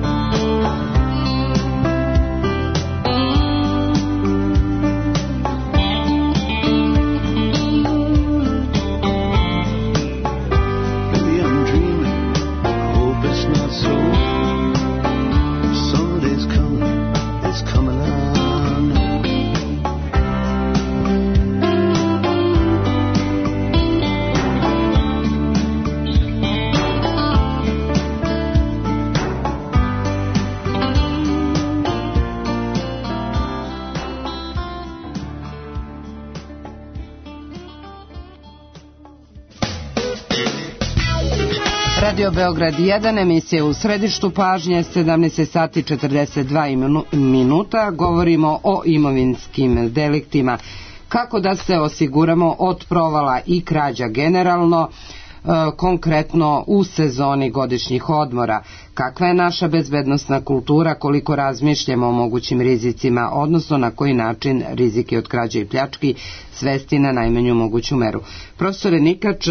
Maybe I'm dreaming, I hope it's not so. Someday's coming, it's coming, I know. Radio Beograd 1, emisija u središtu pažnje, 17 sati 42 minuta. Govorimo o imovinskim deliktima. Kako da se osiguramo od provala i krađa generalno, konkretno u sezoni godišnjih odmora. Kakva je naša bezbednosna kultura, koliko razmišljamo o mogućim rizicima, odnosno na koji način rizike od krađe i pljački svesti na najmanju moguću meru. Profesore Nikač,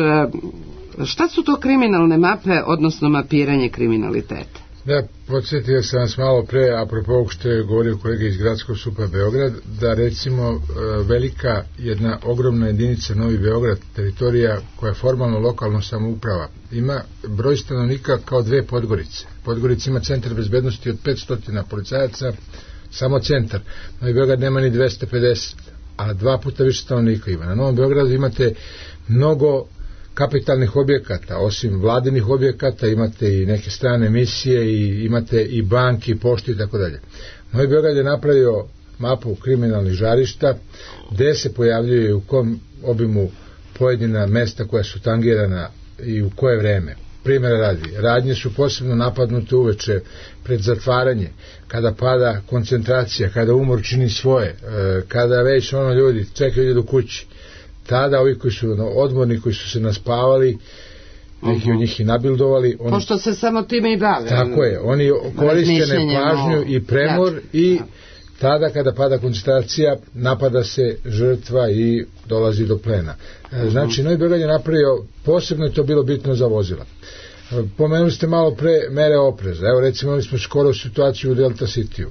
šta su to kriminalne mape, odnosno mapiranje kriminaliteta? Da, podsjetio sam vas malo pre, apropo ovog što je govorio kolega iz Gradskog SUP-a Beograd, da recimo velika jedna ogromna jedinica Novi Beograd, teritorija koja je formalno lokalno samouprava, ima broj stanovnika kao 2 Podgorice. Podgorica ima centar bezbednosti od 500 policajaca, samo centar. Novi Beograd nema ni 250, a 2 puta više stanovnika ima. Na Novom Beogradu imate mnogo kapitalnih objekata, osim vladinih objekata imate i neke strane misije i imate i banki, i pošti i tako dalje. Novi Beograd je napravio mapu kriminalnih žarišta gde se pojavljuje i u kom obimu pojedina mesta koja su tangirana i u koje vreme. Primjera radi, radnje su posebno napadnute uveče pred zatvaranje, kada pada koncentracija, kada umor čini svoje, kada već ljudi čekaju do kući. Tada ovi koji su odmorni, koji su se naspavali, neki od njih i nabildovali. Pošto se samo time i bave. Tako je, oni koriste nepažnju i premor i tada kada pada koncentracija napada se žrtva i dolazi do plena. Znači, Novi Beograd je napravio, posebno je to bilo bitno za vozila. Pomenuli ste malo pre mere opreza. Evo recimo imali smo skoro situaciju u Delta Cityu.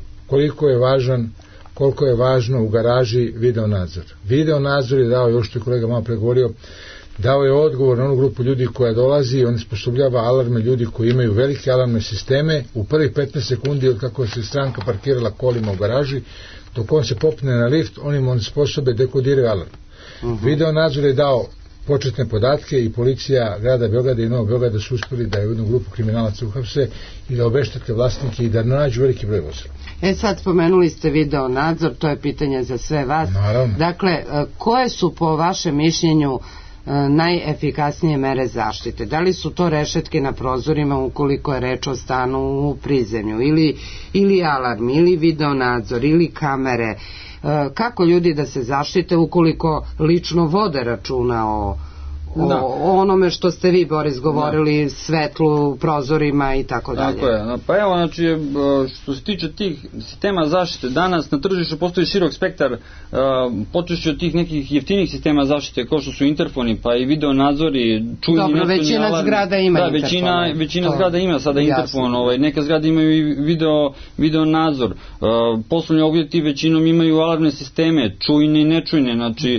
Koliko je važno u garaži video nadzor. Video nadzor je dao, još što je kolega malo pregovorio, dao je odgovor na onu grupu ljudi koja dolazi i on sposobljava alarme ljudi koji imaju velike alarmne sisteme u prvih 15 sekundi od kako se stranka parkirala kolima u garaži, dok on se popne na lift, oni mu sposobe dekodiraju alarm. Video nadzor je dao početne podatke i policija grada Beograda i Novog Beograda su uspeli da jednu grupu kriminalaca uhapse i da obeštete vlasnike i da nađu veliki broj vozila. Sad spomenuli ste video nadzor, to je pitanje za sve vas. Naravno. Dakle, koje su po vašem mišljenju najefikasnije mere zaštite? Da li su to rešetke na prozorima ukoliko je reč o stanu u prizemlju, ili alarm, ili video nadzor, ili kamere? Kako ljudi da se zaštite ukoliko lično vode računa o onome što ste vi, Boris, govorili, svetlu, prozorima i tako dalje? Tako je. Pa evo, znači, što se tiče tih sistema zaštite, danas na tržištu postoji širok spektar, počeši od tih nekih jeftinih sistema zaštite, kao što su interfoni, pa i video nadzori, čujni. Dobro, većina zgrada ima interfon. Većina zgrada ima sada interfon, neka zgrada imaju i video nadzor. Poslovni objekti većinom imaju alarmne sisteme, čujne i nečujne, znači,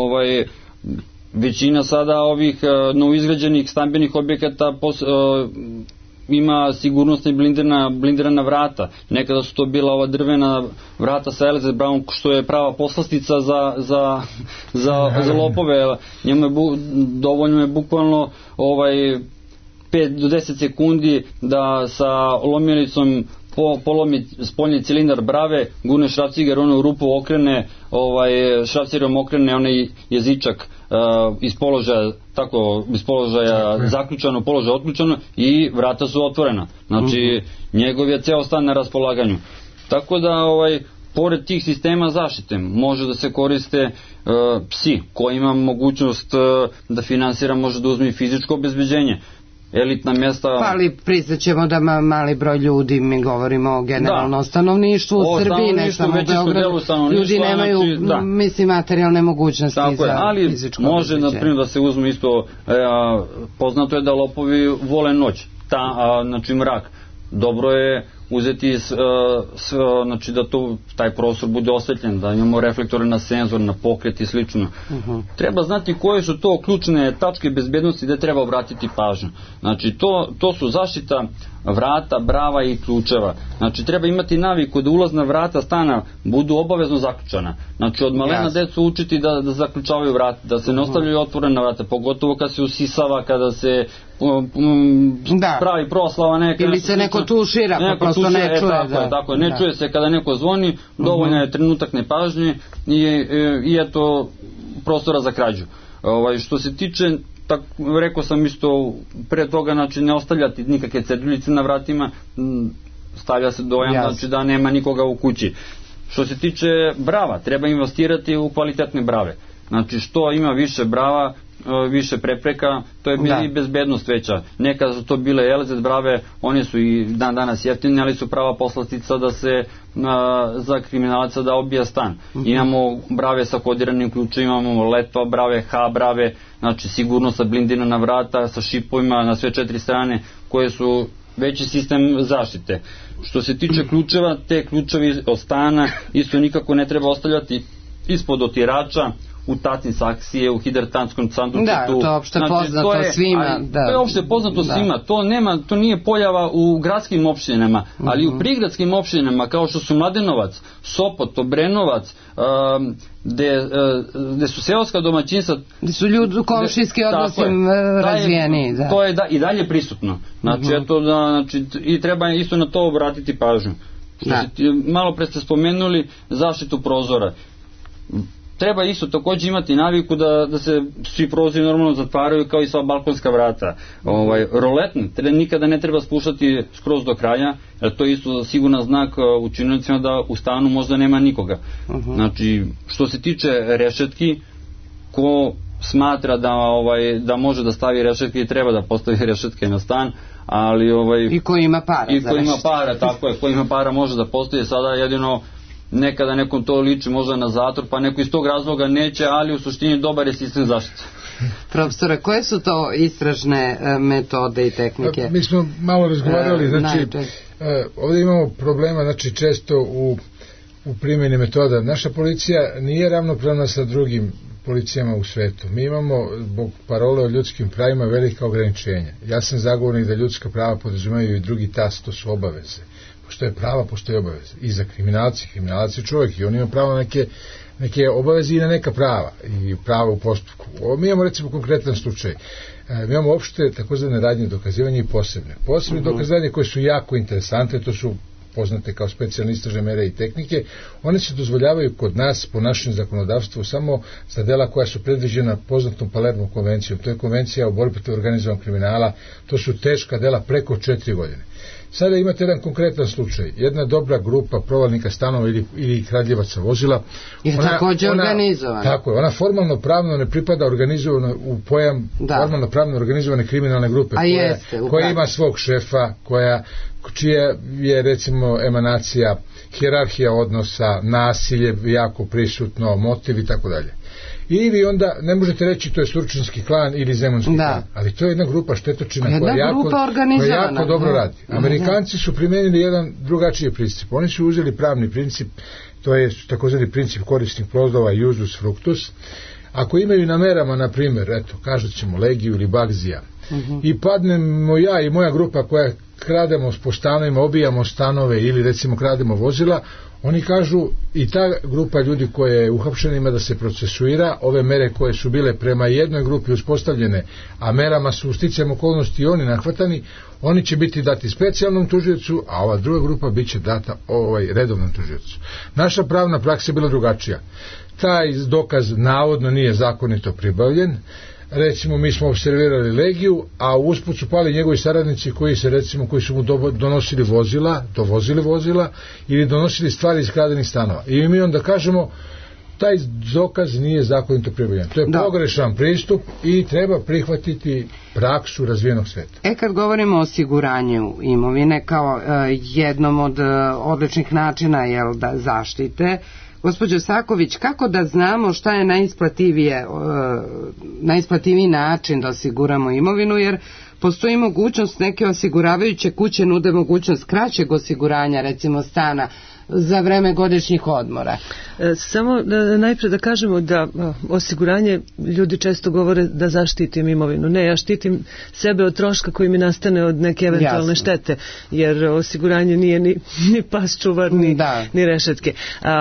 većina sada ovih novoizgrađenih stambenih objekata ima sigurnosna i blindirana vrata. Nekada su to bila ova drvena vrata sa LZ Brown, što je prava poslastica za lopove. Dovoljno je bukvalno 5 do 10 sekundi da sa lomilicom polomi spoljni cilindar brave, gurne šrafciger, u rupu okrene, šrafcigerom okrene onaj jezičak iz položaja zaključano, položaja otključano i vrata su otvorena. Znači, njegov je ceo stan na raspolaganju. Tako da, pored tih sistema zaštite može da se koriste psi, koji ima mogućnost da finansira, može da uzme i fizičko obezbeđenje. Elitna mjesta... Pa ali priznaćemo da mali broj ljudi, mi govorimo o generalno stanovništvu u Srbiji, ne samo u Beogradu, ljudi nemaju, mislim, materijalne mogućnosti za fizičko obezbeđenje. Ali može, na primjer, da se uzme isto, poznato je da lopovi vole noć, znači mrak. Dobro je uzeti, znači da taj prostor bude osvetljen, da imamo reflektore na senzor, na pokret i slično. Treba znati koje su to ključne tačke bezbednosti gde treba obratiti pažnju. Znači to su zaštita vrata, brava i ključeva. Znači treba imati naviku da ulazna vrata stana budu obavezno zaključana. Znači od malena decu učiti da zaključavaju vrata, da se ne ostavljaju otvorena vrata, pogotovo kad se usisava, kada se pravi proslava neka. Ili se neko tušira, pa prosto ne čuje. Tako je, ne čuje se kada neko zvoni, dovoljno je trenutak nepažnje i eto prostora za krađu. Što se tiče, rekao sam isto pre toga, znači ne ostavljati nikakve ceduljice na vratima, stavlja se dojam znači da nema nikoga u kući. Što se tiče brava, treba investirati u kvalitetne brave. Znači što ima više brava, više prepreka, to je bila i bezbednost veća. Nekada su to bile LZ brave, one su i dan danas jeftine, ali su prava poslastica da se za kriminalaca da obija stan. Imamo brave sa kodiranim ključima, imamo letva brave, H brave, znači sigurno sa blindirana vrata, sa šipovima na sve 4 strane, koje su veći sistem zaštite. Što se tiče ključeva, te ključevi od stana isto nikako ne treba ostavljati ispod otirača, u tatni saksije, u hidratantskom sandučetu. Da, to je opšte poznato svima. To je opšte poznato svima. To nije pojava u gradskim opštinama, ali u prigradskim opštinama, kao što su Mladenovac, Sopot, Obrenovac, gde su seoska domaćinstva, gde su ljudi komšijski odnosi razvijeni. To je i dalje prisutno. Znači, i treba isto na to obratiti pažnju. Malo pre ste spomenuli zaštitu prozora. Treba isto također imati naviku da se svi prozori normalno zatvaraju kao i sva balkonska vrata. Roletne nikada ne treba spuštati skroz do kraja, jer to je isto siguran znak učinjenicima da u stanu možda nema nikoga. Znači, što se tiče rešetki, ko smatra da može da stavi rešetke i treba da postavi rešetke na stan, ali i ko ima para. I ko ima para, tako je, ko ima para može da postavi. Sada jedino nekada nekom to liči možda na zatvor, pa neko iz tog razloga neće, ali u suštini dobar je sistem zaštite. Profesore, koje su to istražne metode i tehnike? Mi smo malo razgovarali, znači ovdje imamo problema, znači često u primjeni metoda. Naša policija nije ravnopravna sa drugim policijama u svetu. Mi imamo zbog parole o ljudskim pravima velika ograničenja. Ja sam zagovornik da ljudska prava podrazumevaju i drugi tas, to su obaveze. Pošto je prava, pošto je obaveze. I za kriminalci je čovjek i on ima pravo na neke neke obaveze i na neka prava i prava u postupku. Mi imamo recimo konkretan slučaj. Mi imamo opšte takozvane radnje dokazivanja i posebne dokazivanje koje su jako interesantne, to su poznate kao specijalne istražne mere i tehnike. One se dozvoljavaju kod nas po našem zakonodavstvu samo za dela koja su predviđena poznatom Palermo konvencijom. To je konvencija o borbi protiv organizovanog kriminala. To su teška dela preko 4 godine. Sada imate jedan konkretan slučaj. Jedna dobra grupa provalnika stanova ili kradljivaca vozila. Je također organizovana. Tako je. Ona formalno pravno ne pripada organizovano u pojam formalno pravno organizovane kriminalne grupe koja ima svog šefa, čija je recimo emanacija hijerarhija odnosa, nasilje jako prisutno, motiv i tako dalje. Ili onda ne možete reći to je Surčinski klan ili Zemunski klan, ali to je jedna grupa štetočina koja jako dobro radi. Amerikanci su primenili jedan drugačiji princip. Oni su uzeli pravni princip, to je takozvani princip korisnih plodova iusus fructus. Ako imaju na merama, na primjer, eto, kažut ćemo legiju ili bagzija, i padnemo ja i moja grupa koja krademo po stanovima, obijamo stanove ili recimo krademo vozila, oni kažu i ta grupa ljudi koja je uhapšena ima da se procesuira, ove mere koje su bile prema jednoj grupi uspostavljene, a merama su sticajem okolnosti i oni nahvatani, oni će biti dati specijalnom tužiocu, a ova druga grupa bit će data redovnom tužiocu. Naša pravna praksa je bila drugačija. Taj dokaz navodno nije zakonito pribavljen. Recimo mi smo observirali legiju, a usput su pali njegovi saradnici koji su mu dovozili vozila ili donosili stvari iz kradenih stanova. I mi onda kažemo taj dokaz nije zakonito pribavljen. To je pogrešan pristup i treba prihvatiti praksu razvijenog sveta. Kad govorimo o osiguranju imovine kao jednom od odličnih načina zaštite, gospođo Saković, kako da znamo šta je najisplativiji način da osiguramo imovinu, jer postoji mogućnost, neke osiguravajuće kuće nude mogućnost kraćeg osiguranja, recimo stana, za vreme godišnjih odmora. Samo najprej da kažemo da osiguranje, ljudi često govore da zaštitim imovinu. Ne, ja štitim sebe od troška koji mi nastane od neke eventualne štete, jer osiguranje nije ni pas čuvar, ni rešetke.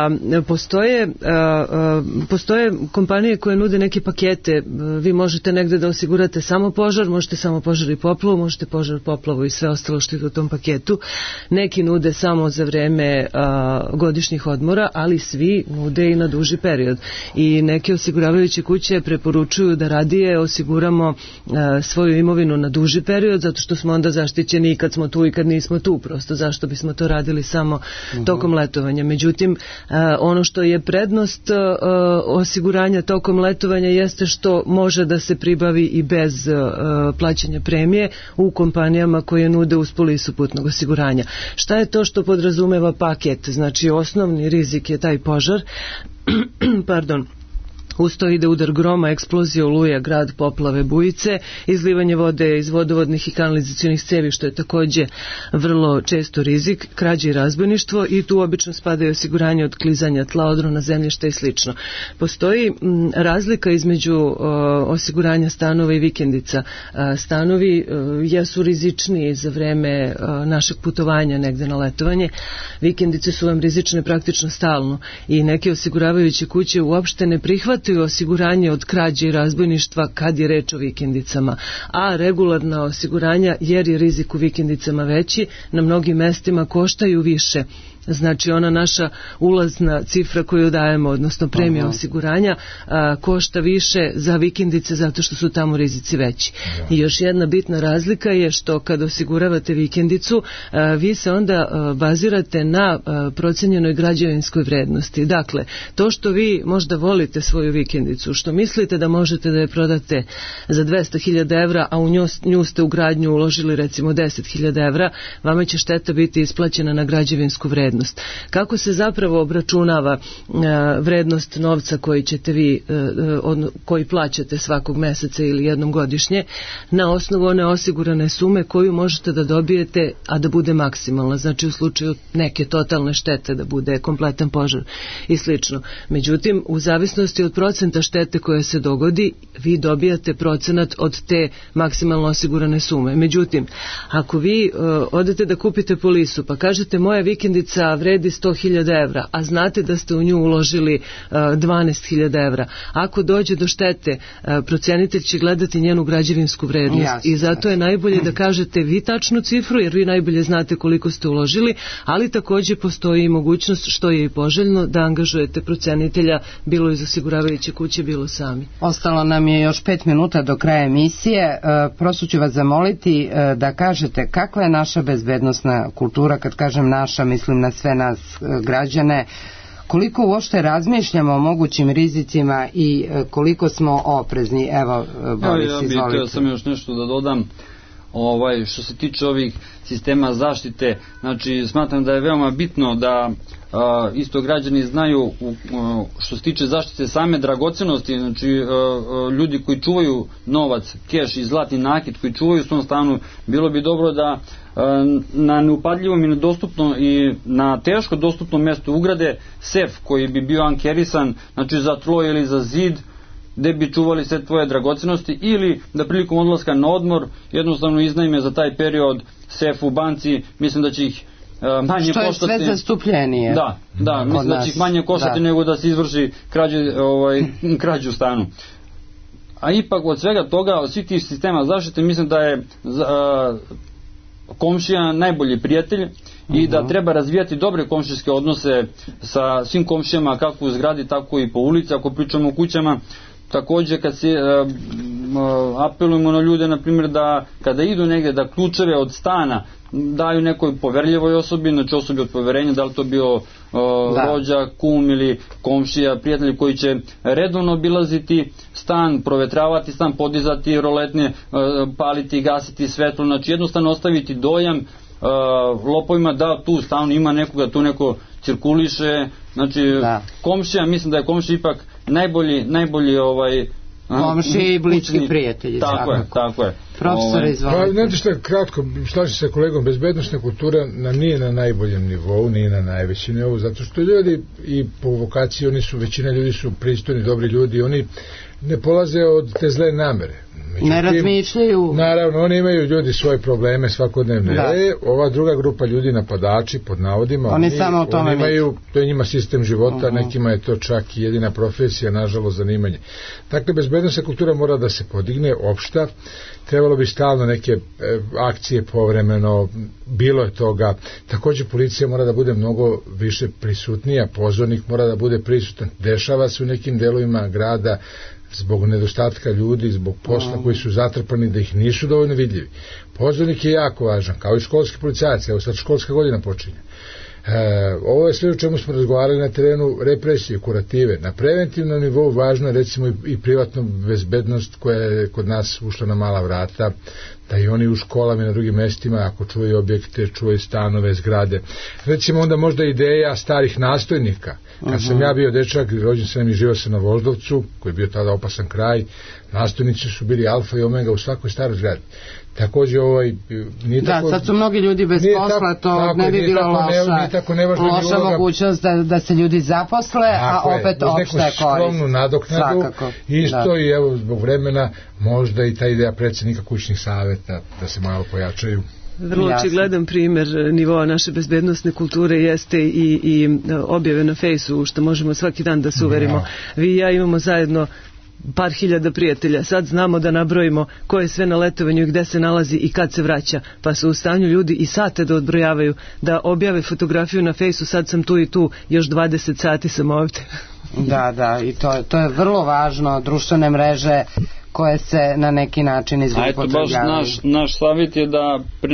Postoje kompanije koje nude neke pakete. Vi možete negde da osigurate samo požar, možete samo požar i poplavu, možete požar, poplavu i sve ostalo što je u tom paketu. Neki nude samo za vreme godišnjih odmora, ali svi nude i na duži period. I neke osiguravajuće kuće preporučuju da radije osiguramo svoju imovinu na duži period, zato što smo onda zaštićeni i kad smo tu i kad nismo tu. Prosto zašto bismo to radili samo tokom letovanja. Međutim, ono što je prednost osiguranja tokom letovanja jeste što može da se pribavi i bez plaćanja premije u kompanijama koje nude uz polisu putnog osiguranja. Šta je to što podrazumeva paket? Znači, osnovni rizik je taj požar, uz to ide udar groma, eksplozija, oluja, grad, poplave, bujice, izlivanje vode iz vodovodnih i kanalizacionih cevi, što je također vrlo često rizik, krađe i razbojništvo, i tu obično spadaju osiguranje od klizanja tla, odrona zemljišta i slično. Postoji razlika između osiguranja stanova i vikendica. Stanovi jesu rizičniji za vreme našeg putovanja negde na letovanje. Vikendice su vam rizične praktično stalno i neke osiguravajuće kuće uopšte ne prihvataju osiguranje od krađe i razbojništva kad je reč o vikendicama, a regularna osiguranja, jer je rizik u vikendicama veći, na mnogim mestima koštaju više. Znači ona naša ulazna cifra koju dajemo, odnosno premija osiguranja, košta više za vikendice zato što su tamo rizici veći. I još jedna bitna razlika je što kad osiguravate vikendicu, vi se onda bazirate na procenjenoj građevinskoj vrednosti. Dakle, to što vi možda volite svoju vikendicu, što mislite da možete da je prodate za 200.000 evra, a u nju ste u gradnju uložili recimo 10.000 evra, vama će šteta biti isplaćena na građevinsku vrednost. Kako se zapravo obračunava vrednost novca koji ćete vi, koji plaćate svakog meseca ili jednom godišnje, na osnovu one osigurane sume koju možete da dobijete, a da bude maksimalna, znači u slučaju neke totalne štete, da bude kompletan požar i slično. Međutim, u zavisnosti od procenta štete koja se dogodi, vi dobijate procenat od te maksimalno osigurane sume. Međutim, ako vi odete da kupite polisu, pa kažete moja vikendica ulica vredi 100.000 evra, a znate da ste u nju uložili 12.000 evra. Ako dođe do štete, procenitelj će gledati njenu građevinsku vrednost. Jasne. I zato je najbolje da kažete vi tačnu cifru, jer vi najbolje znate koliko ste uložili, ali takođe postoji i mogućnost, što je i poželjno, da angažujete procenitelja, bilo iz osiguravajuće kuće, bilo sami. Ostalo nam je još 5 minuta do kraja emisije. Prosto ću vas zamoliti da kažete kakva je naša bezbednosna kultura. Kad kažem naša, mislim na sve nas građane. Koliko uopšte razmišljamo o mogućim rizicima i koliko smo oprezni? Evo, Boris, izvolite. Ja bih htio sam još nešto da dodam. Što se tiče ovih sistema zaštite, znači smatram da je veoma bitno da isto građani znaju što se tiče zaštite same dragocenosti, znači ljudi koji čuvaju novac, keš i zlatni nakit koji čuvaju u svom stanu, bilo bi dobro da na neupadljivom i nedostupno i na teško dostupnom mjestu ugrade sef koji bi bio ankerisan, znači za tlo ili za zid, gde bi čuvali sve tvoje dragocenosti, ili da prilikom odlaska na odmor jednostavno iznajme za taj period sef u banci. Mislim da će ih manje koštati. Što je sve zastupljenije. Da, mislim da će ih manje koštati nego da se izvrši krađu u stanu. A ipak od svega toga, od svih tih sistema zaštite, mislim da je komšija najbolji prijatelj i da treba razvijati dobre komšijske odnose sa svim komšijama, kako u zgradi, tako i po ulici, ako pričamo o kućama. Takođe, kad se apelujemo na ljude, na primjer, da kada idu negdje, da ključeve od stana daju nekoj poverljivoj osobi, znači osobi od poverenja, da li to bio rođak, kum ili komšija, prijatelj koji će redovno obilaziti stan, provetravati stan, podizati roletne, paliti i gasiti svetlo, znači jednostavno ostaviti dojam lopovima da tu stanu ima nekoga, tu neko cirkuliše, znači komšija, mislim da je komšija ipak najbolji komšije i bliski prijatelji. Tako je. Profesor, izvolite. Znate što, kratko, slažem se sa kolegom, bezbednostna kultura nam nije na najboljem nivou, nije na najvećem nivou, zato što ljudi i po vokaciji, većina ljudi su pristojni, dobri ljudi, oni ne polaze od te zle namere. Međutim, ne razmišljaju. Naravno, oni imaju ljudi svoje probleme svakodnevne. Ova druga grupa ljudi, napadači, pod navodima, oni samo o tome imaju, to je njima sistem života, nekima je to čak i jedina profesija, nažalost, zanimanje. Dakle, bezbednosna kultura mora da se podigne, opšta, trebalo bi stalno neke akcije povremeno, bilo je toga. Također policija mora da bude mnogo više prisutnija, pozornik mora da bude prisutan. Dešava se u nekim delovima grada zbog nedostatka ljudi, zbog posla koji su zatrpani, da ih nisu dovoljno vidljivi. Pozornik je jako važan, kao i školski policajac, evo sad školska godina počinje. Ovo je sve o čemu smo razgovarali na terenu represije, kurative. Na preventivnom nivou važno je recimo i privatna bezbednost koja je kod nas ušla na mala vrata, da i oni u školama i na drugim mestima, ako čuvaju objekte, čuvaju stanove, zgrade. Recimo onda možda ideja starih nastojnika. Kad sam ja bio dečak, rođen sam i živio sam na Voždovcu, koji je bio tada opasan kraj, nastojnici su bili alfa i omega u svakoj staroj zgradi. Također nije tako... sad su mnogi ljudi bez posla, to ne bi bilo loša mogućnost da se ljudi zaposle, a opet opšta je korist. Skromnu nadoknadu, isto i evo zbog vremena možda i ta ideja predsjednika kućnih saveta da se malo pojačaju. Vrlo očigledan primjer nivoa naše bezbednosne kulture jeste i objave na Fejsu, što možemo svaki dan da se uverimo. Vi i ja imamo zajedno par hiljada prijatelja. Sad znamo da nabrojimo ko je sve na letovanju i gde se nalazi i kad se vraća. Pa su u stanju ljudi i sate da odbrojavaju, da objave fotografiju na Fejsu, sad sam tu i tu, još 20 sati sam ovdje. Da, i to je vrlo važno, društvene mreže koje se na neki način izupotrebljavaju. A eto, baš naš savjet je da pre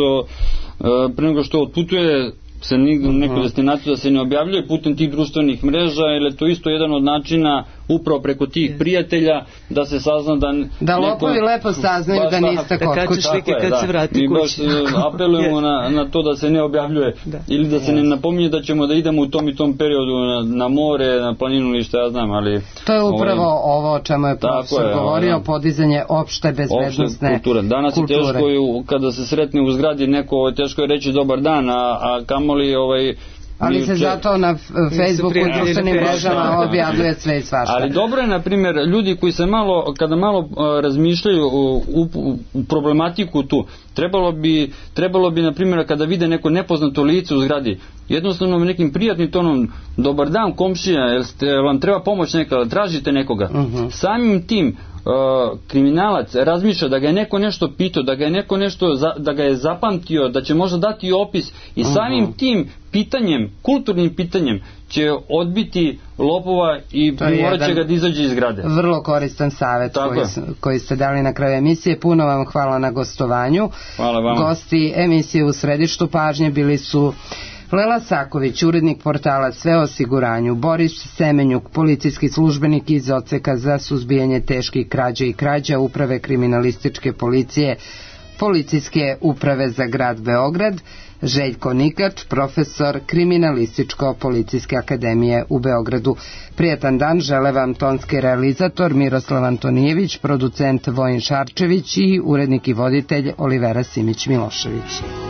nego što otputuje se neku destinaciju, da se ne objavljuje putem tih društvenih mreža, jer je to isto jedan od načina upravo preko tih prijatelja da se sazna da lopovi lepo saznaju da niste kod kuće. Kad se vrati kući. Mi baš apelujemo na to da se ne objavljuje ili da se ne napominje da ćemo da idemo u tom i tom periodu na more, na planinu ili što ja znam, ali... To je upravo ovo o čemu je profesor govorio, podizanje opšte bezbednostne kulture. Danas je teško kada se sretne u zgradi neko, teško je reći dobar dan, a kamoli Ali se zato na Facebooku i društvenim mrežama objavljuje sve i svašta. Ali dobro je, na primjer, ljudi koji se kada malo razmišljaju u problematiku tu, trebalo bi, na primjer, kada vide neko nepoznato lice u zgradi, jednostavno nekim prijatnim tonom, dobar dan komšija, jel vam treba pomoć neka, tražite nekoga. Samim tim kriminalac razmišlja da ga je neko nešto pitao, da ga je neko nešto, da ga je zapamtio, da će možda dati opis i samim tim pitanjem, kulturnim pitanjem će odbiti lopova i morat će ga da izađe iz zgrade. Vrlo koristan savjet koji ste dali na kraju emisije. Puno vam hvala na gostovanju. Hvala vam. Gosti emisije u središtu pažnje bili su Lela Saković, urednik portala Sve o osiguranju, Boris Semenjuk, policijski službenik iz Odseka za suzbijanje teških krađa i krađa Uprave kriminalističke policije Policijske uprave za grad Beograd, Željko Nikač, profesor Kriminalističko-policijske akademije u Beogradu. Prijatan dan žele vam tonski realizator Miroslav Antonijević, producent Vojin Šarčević i urednik i voditelj Olivera Simić-Milošević.